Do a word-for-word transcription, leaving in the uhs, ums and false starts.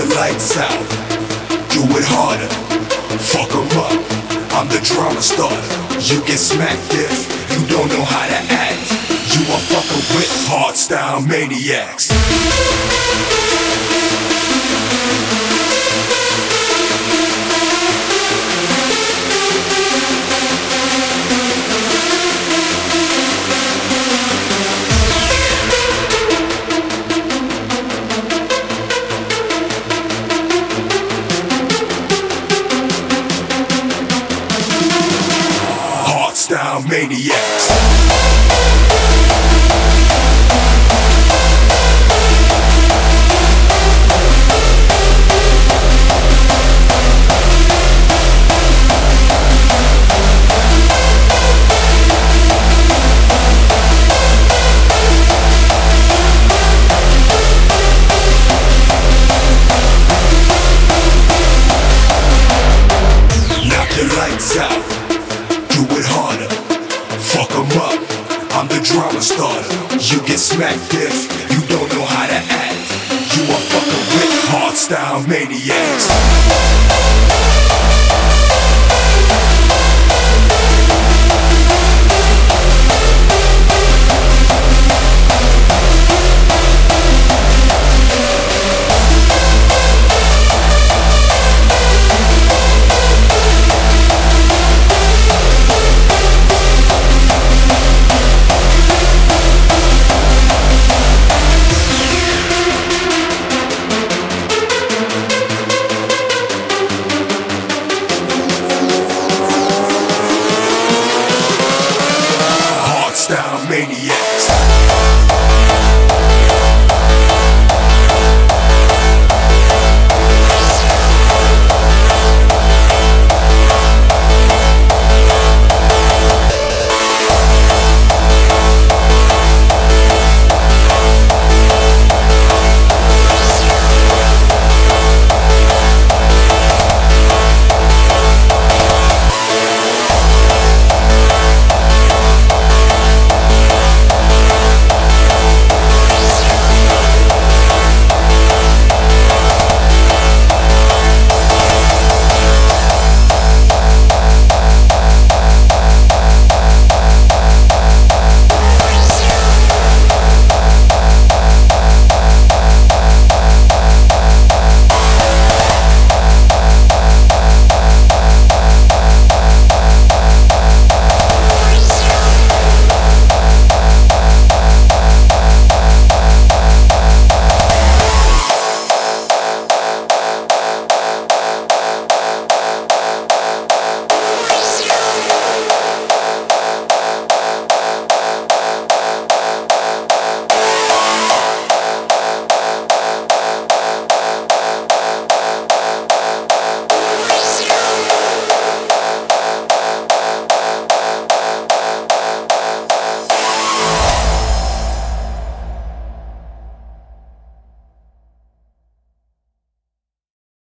lights out, do it harder, fuck 'em up, I'm the drama starter. You get smacked if you don't know how to act. You are fucking with hardstyle maniacs. Hardstyle maniacs. Knock the lights out, do it harder, fuck 'em up, I'm the drama starter. You get smacked if you don't know how to act. You are fucking with hardstyle maniacs.